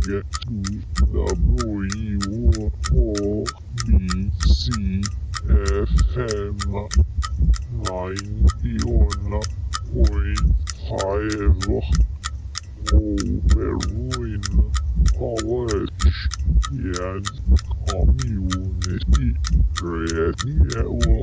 WORBCFM 91.5 Overwin College and Community Radio.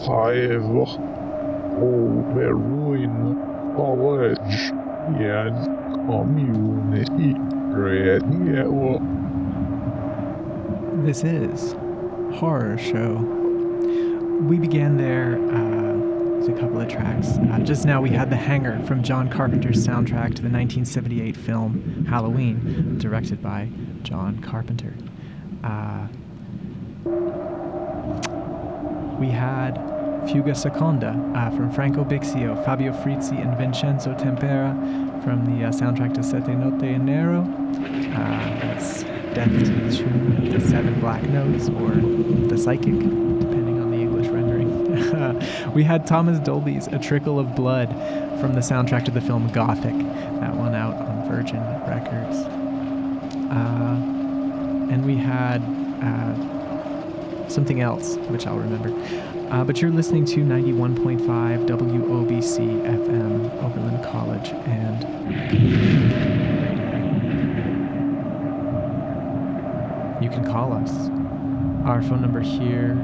however, over ruin college and community radio. This is Horror Show. We began there with a couple of tracks. Just now we had The Hangar from John Carpenter's soundtrack to the 1978 film Halloween, directed by John Carpenter. We had Fuga Seconda from Franco Bixio, Fabio Frizzi, and Vincenzo Tempera from the soundtrack to Sette Notte in Nero. That's Death to the Tune of the Seven Black Notes, or The Psychic, depending on the English rendering. We had Thomas Dolby's A Trickle of Blood from the soundtrack to the film Gothic, that one out on Virgin Records. And we had something else, which I'll remember. But you're listening to 91.5 WOBC FM, Oberlin College and Radio. You can call us. Our phone number here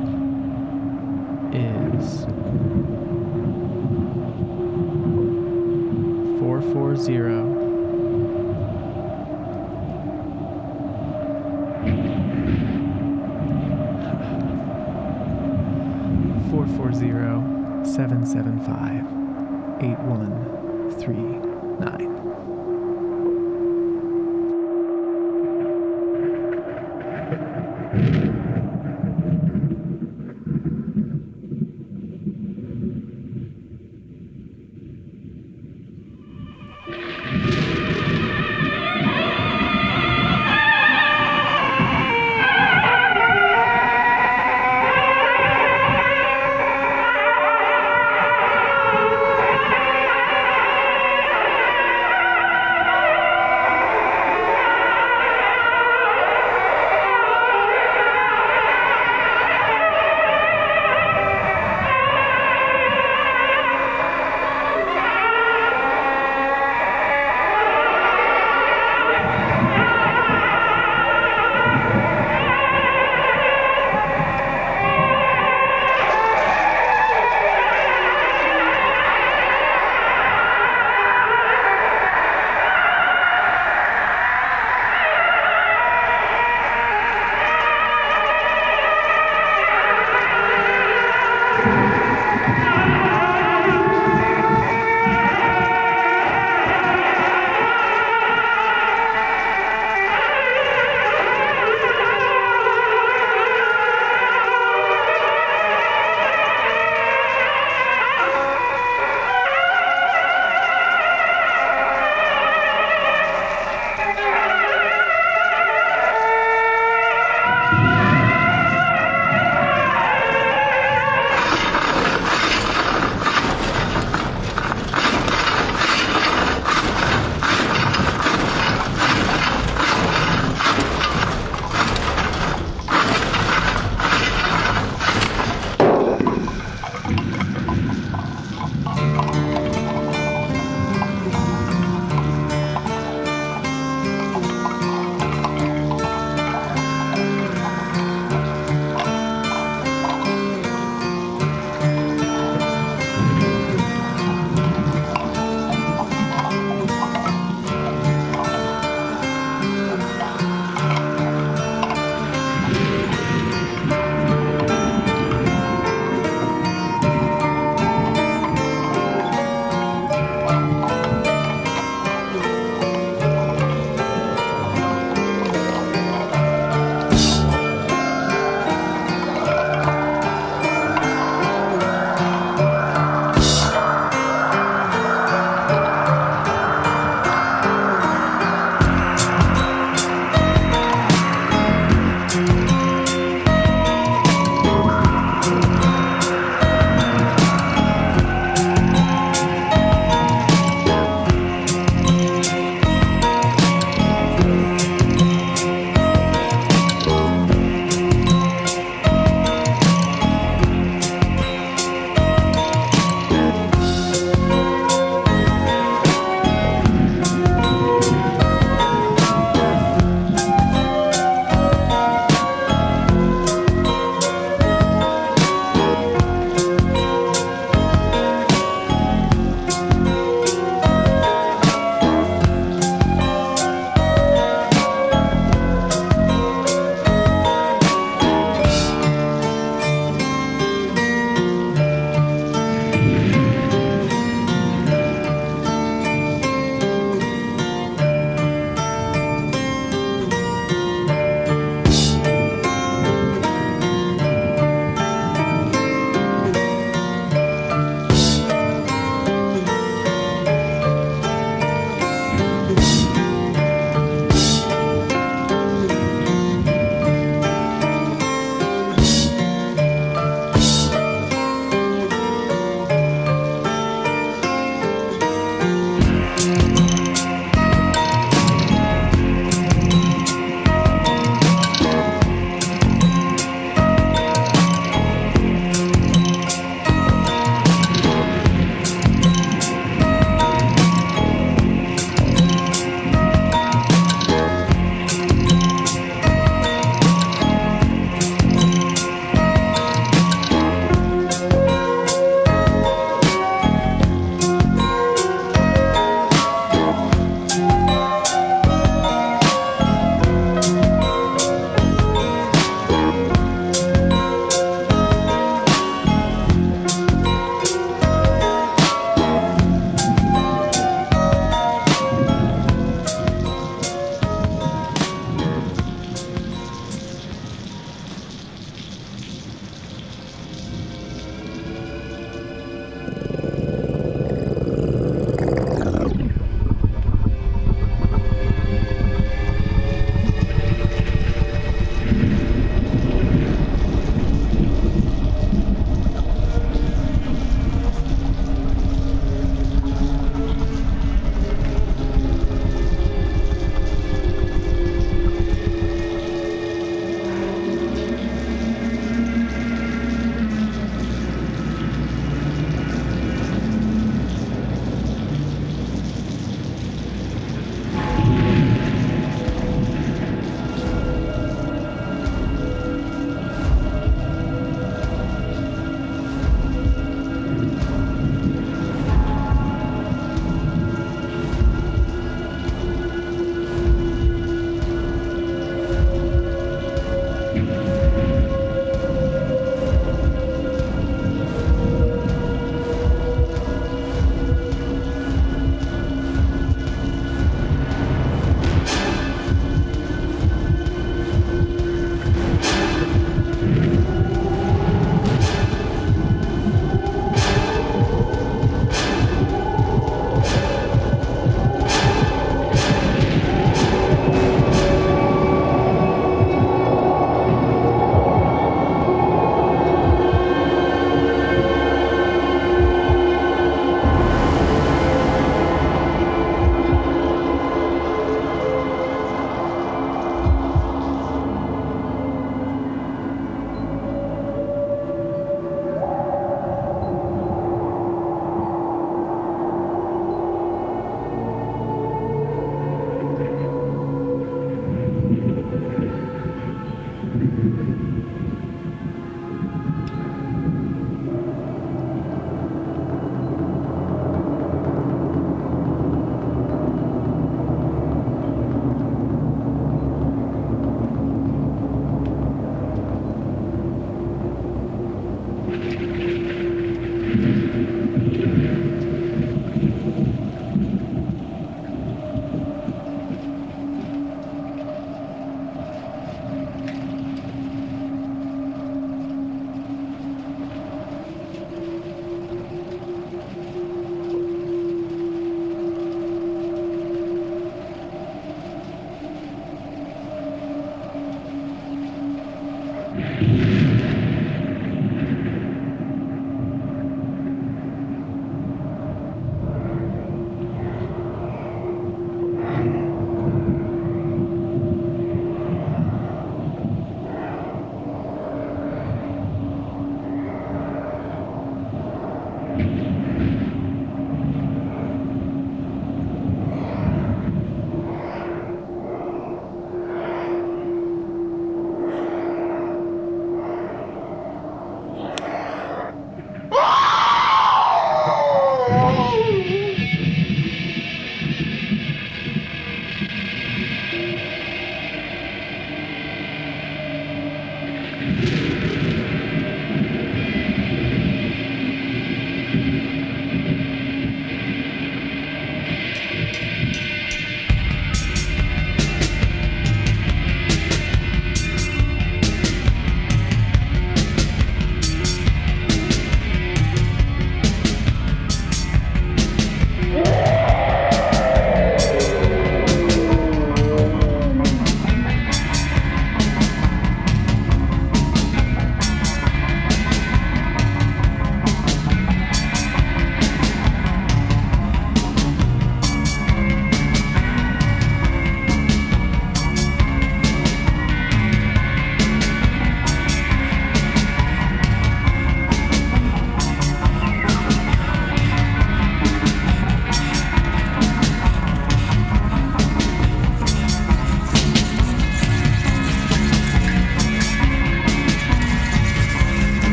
is 440 440-775-8139.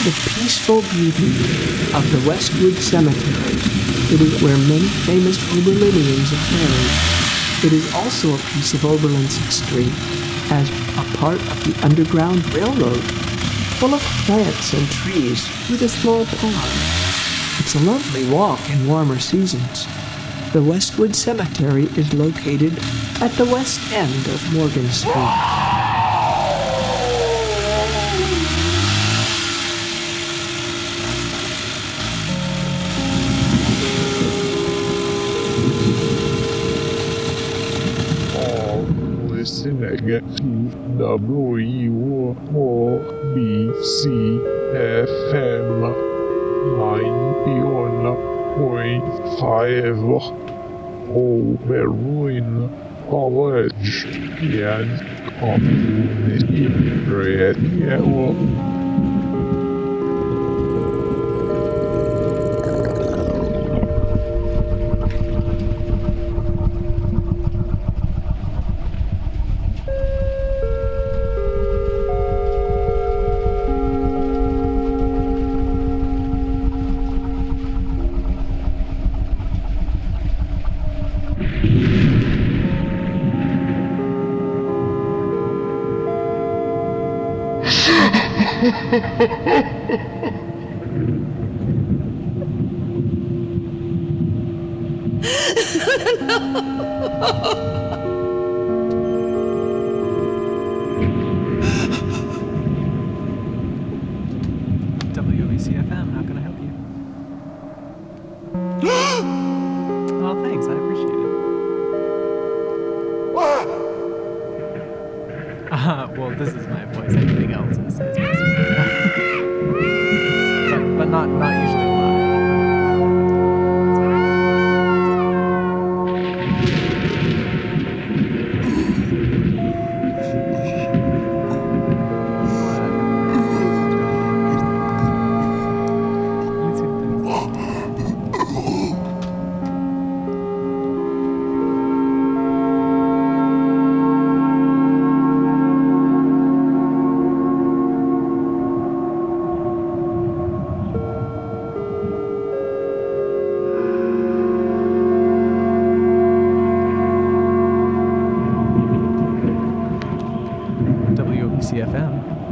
the peaceful beauty of the Westwood Cemetery. It is where many famous Oberlinians are buried. It is also a piece of Oberlin's history as a part of the Underground Railroad, full of plants and trees with a small pond. It's a lovely walk in warmer seasons. The Westwood Cemetery is located at the west end of Morgan Street. Listening to WOBC FM 91.5 Oberlin College and Community Radio. WBCFM, how can I help you? Oh, thanks, I appreciate it. Well, this is my voice. Anything else is but not usually live. WBCFM.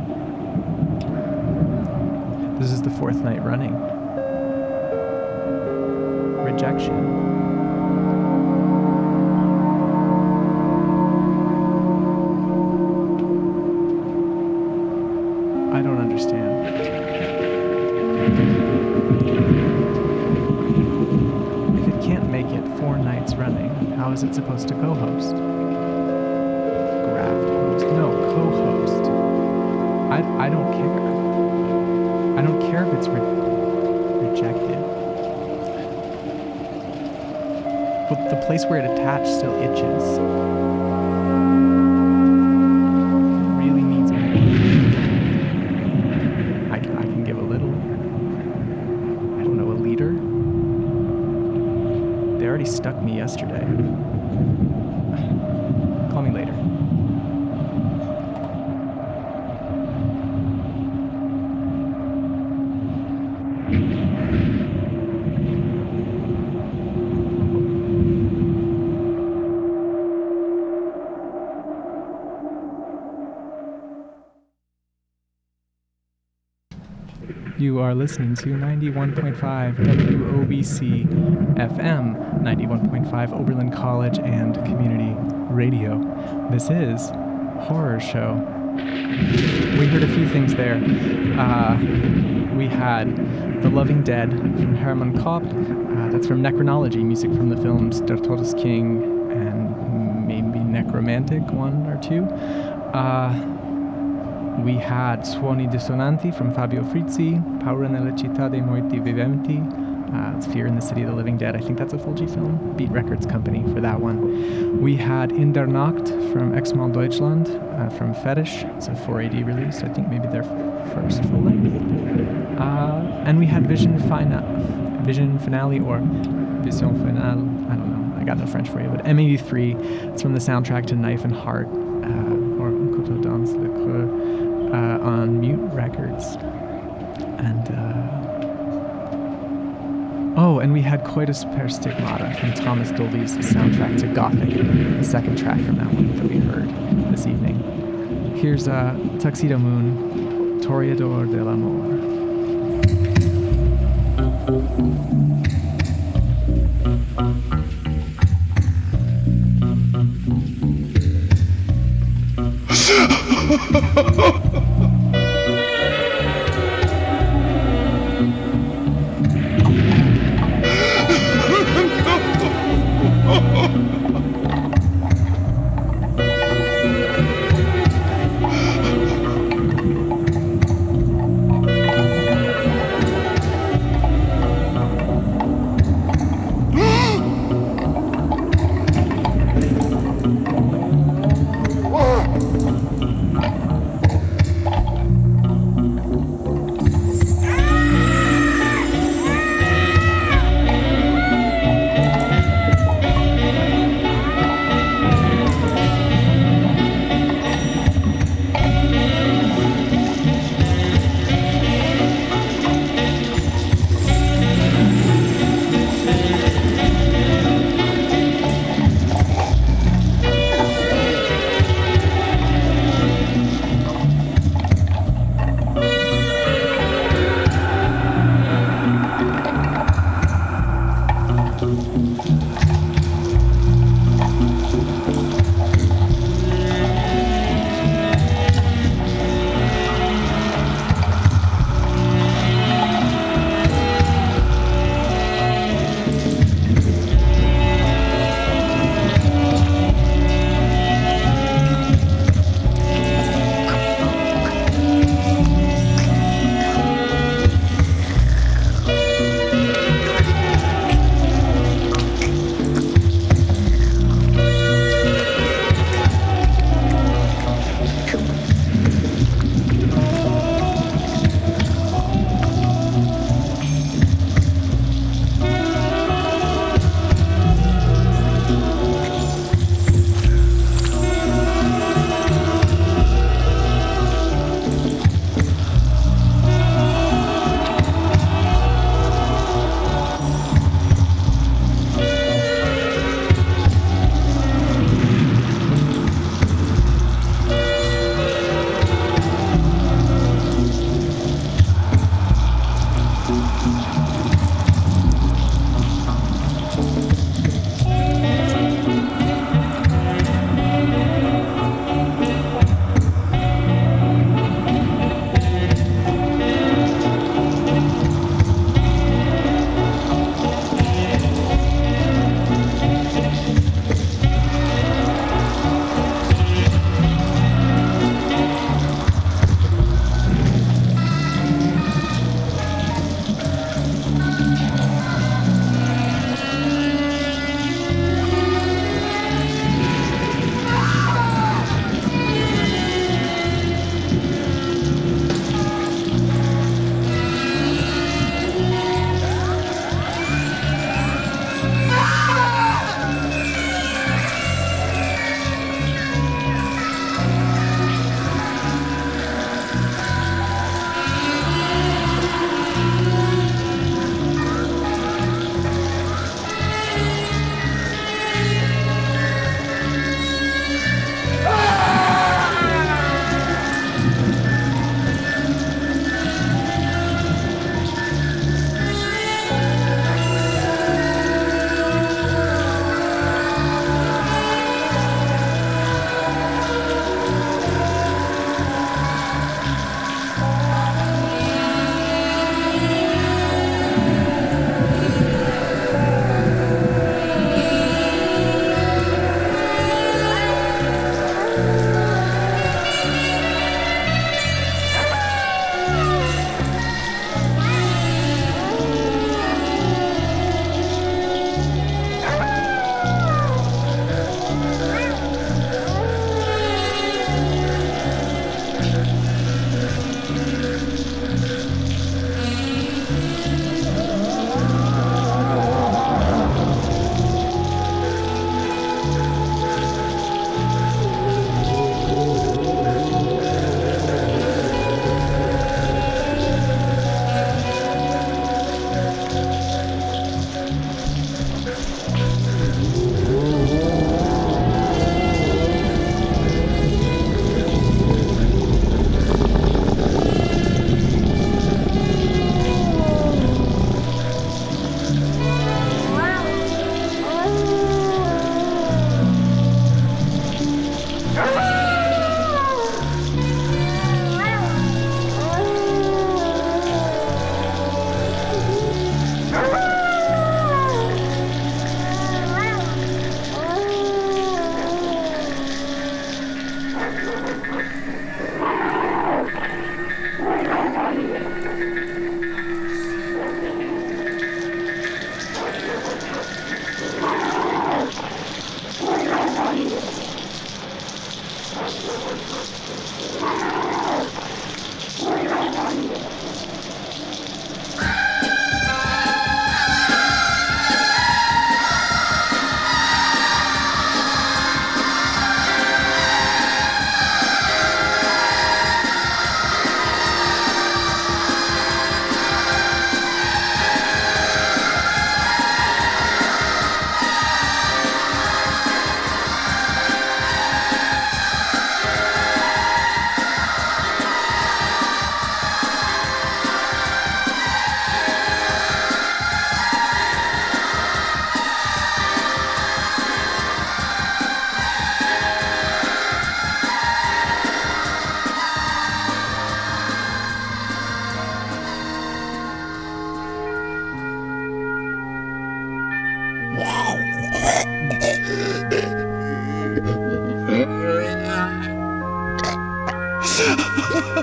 This is the fourth night running. Rejection. I don't understand. If it can't make it 4 nights running, how is it supposed to co-host? Graft host? No, co-host. I don't care. I don't care if it's rejected. But the place where it attached still itches. It really needs more. I can give a little. I don't know, a liter? They already stuck me yesterday. Call me later. You are listening to 91.5 WOBC FM, 91.5 Oberlin College and Community Radio. This is Horror Show. We heard a few things there. We had The Loving Dead from Hermann Kopp. That's from Necronology, music from the films Der Todesking and maybe Necromantic 1 or 2. We had Suoni Dissonanti from Fabio Frizzi, Paura nella città dei morti viventi. It's Fear in the City of the Living Dead. I think that's a Fulci film. Beat Records Company for that one. We had In der Nacht from Exmal Deutschland, from Fetish. It's a 4AD release. I think maybe their first full length. And we had Vision Finale or Vision Finale. I don't know. I got no French for you. But M83. It's from the soundtrack to Knife and Heart, or Un couteau dans le cœur, on Mute Records. And and we had Coitus per Stigmata from Thomas Dolby's soundtrack to Gothic, the second track from that one that we heard this evening. Here's Tuxedo Moon, Toreador del Amor.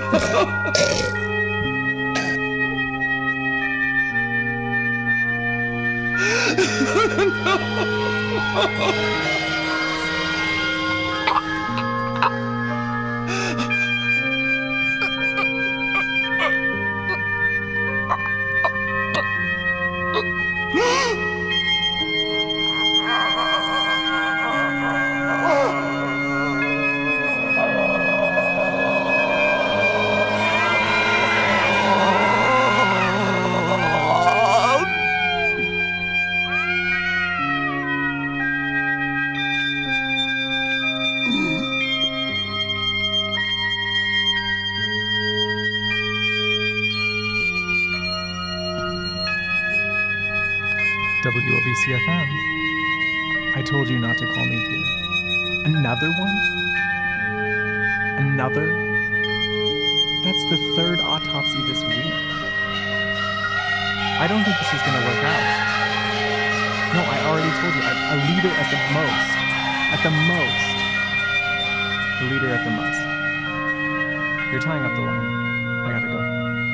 WOBCFM. I told you not to call me here. Another one? Another? That's the third autopsy this week. I don't think this is gonna work out. No, I already told you. A liter at the most. At the most. A liter at the most. You're tying up the line. I gotta go.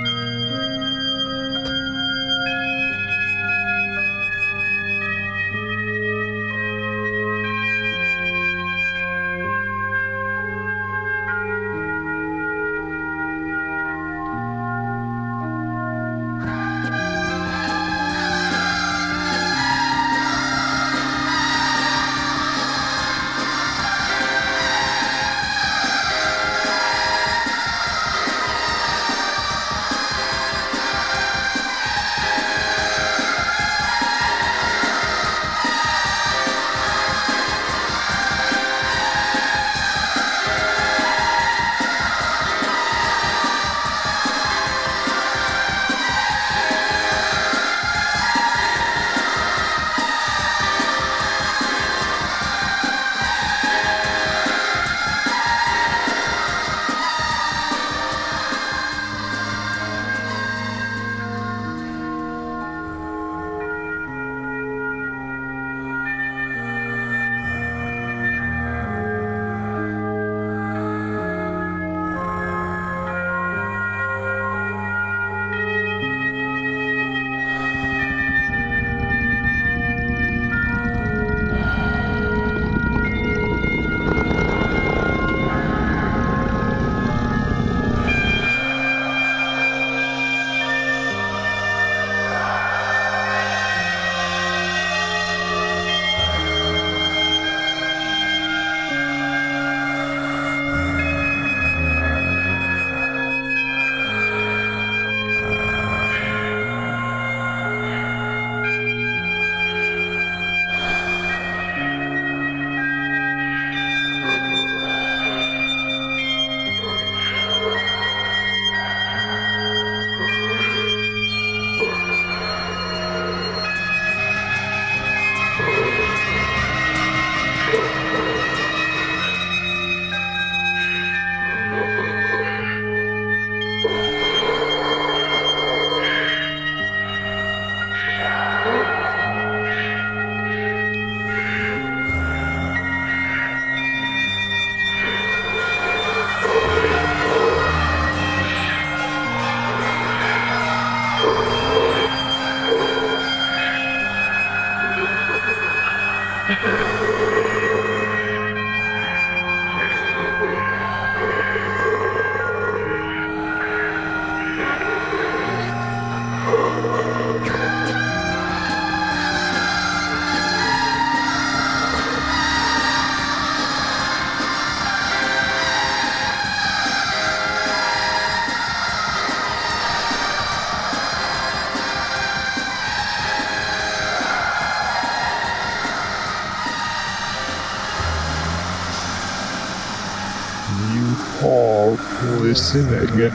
Listening to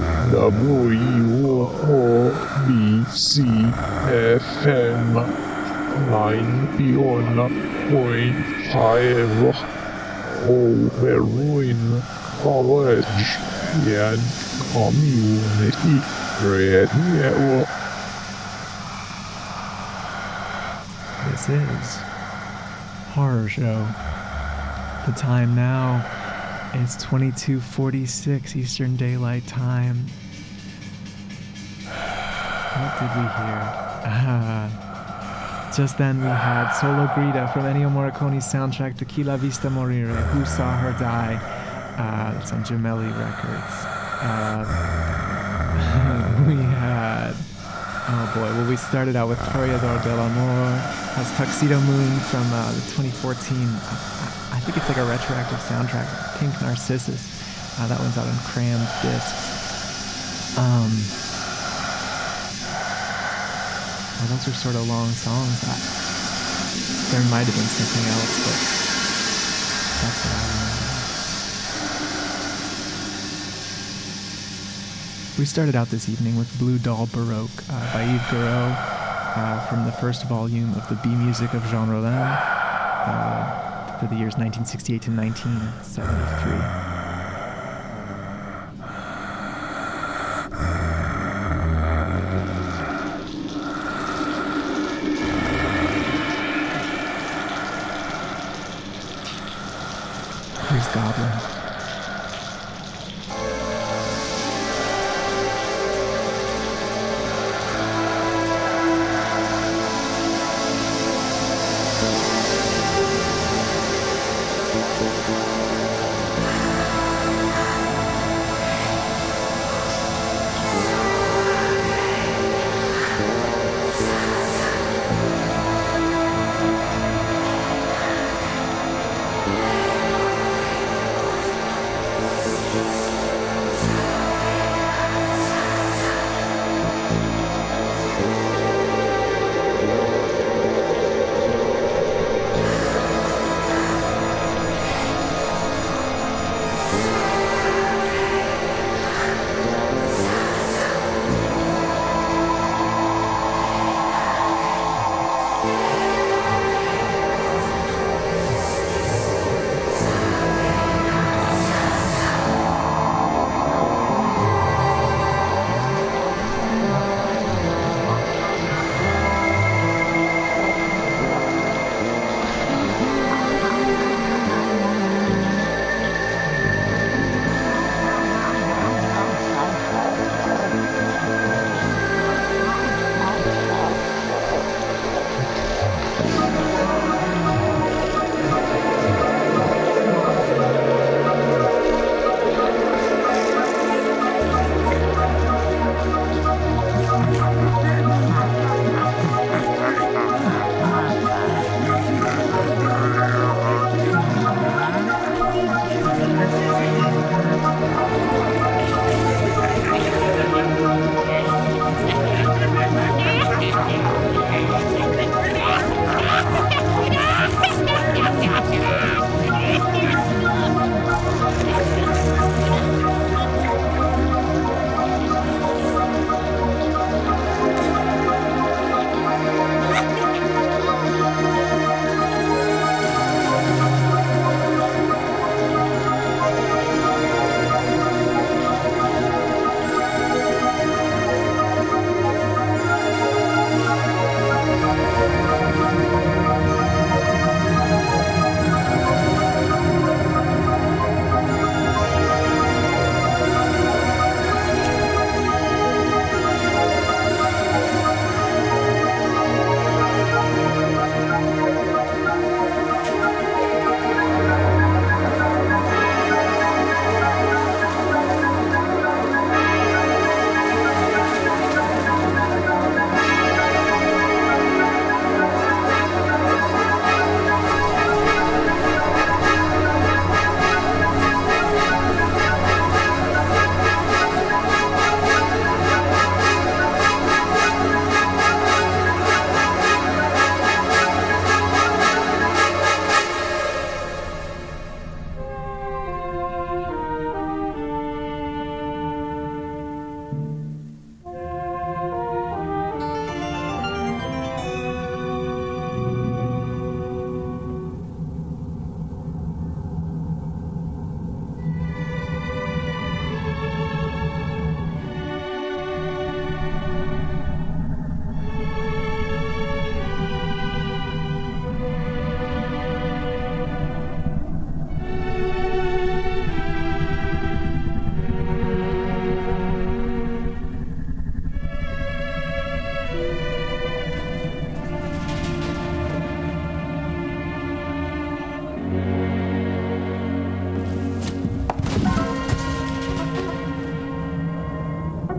WOBCFM 91.5 Overloin College and Community Radio. This is Horror Show. The time now It's 22:46 Eastern Daylight Time. What did we hear? Just then we had Solo Grita from Ennio Morricone's soundtrack to Chi l'ha vista morire, Who Saw Her Die. It's on Gemelli Records. We had... Oh boy, well we started out with Toreador del Amor. That's Tuxedo Moon from the 2014, I think it's like a retroactive soundtrack, Pink Narcissus. That one's out on crammed discs. Well, those are sort of long songs. There might have been something else, but that's what I remember. We started out this evening with Blue Doll Baroque by Yves Garot from the first volume of the B Music of Jean Rollin for the years 1968 to 1973. Here's Goblin.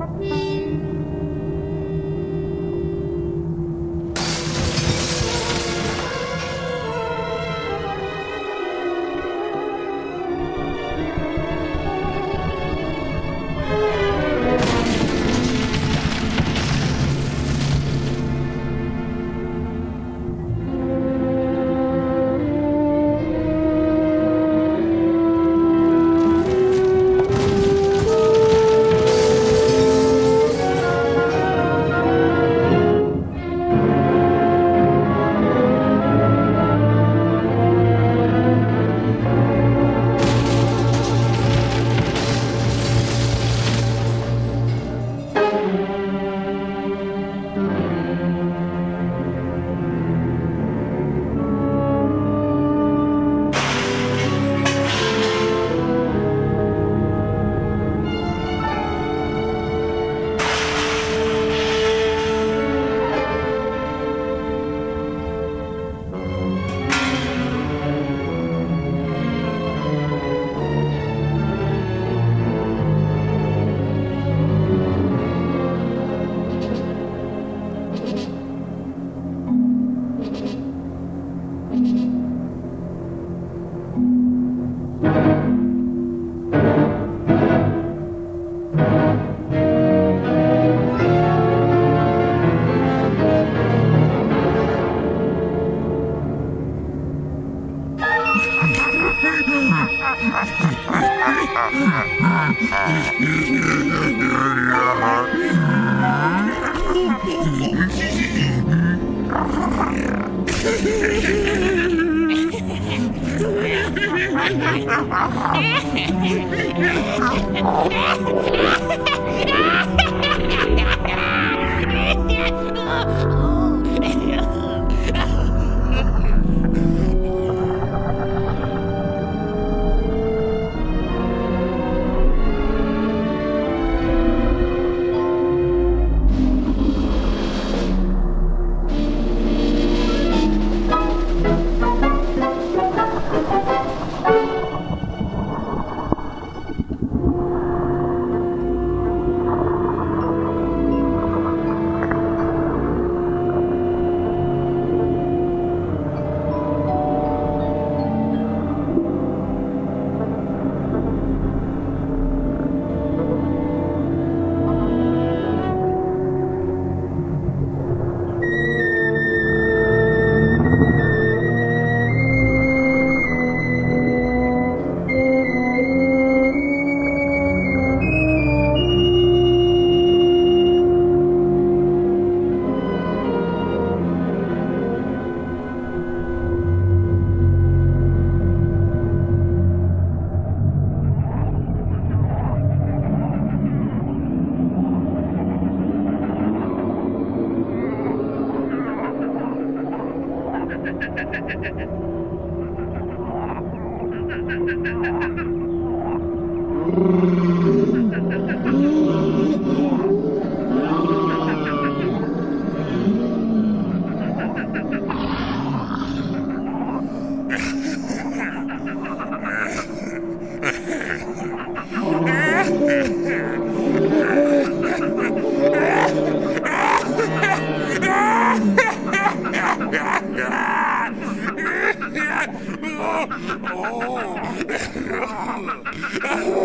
Oh!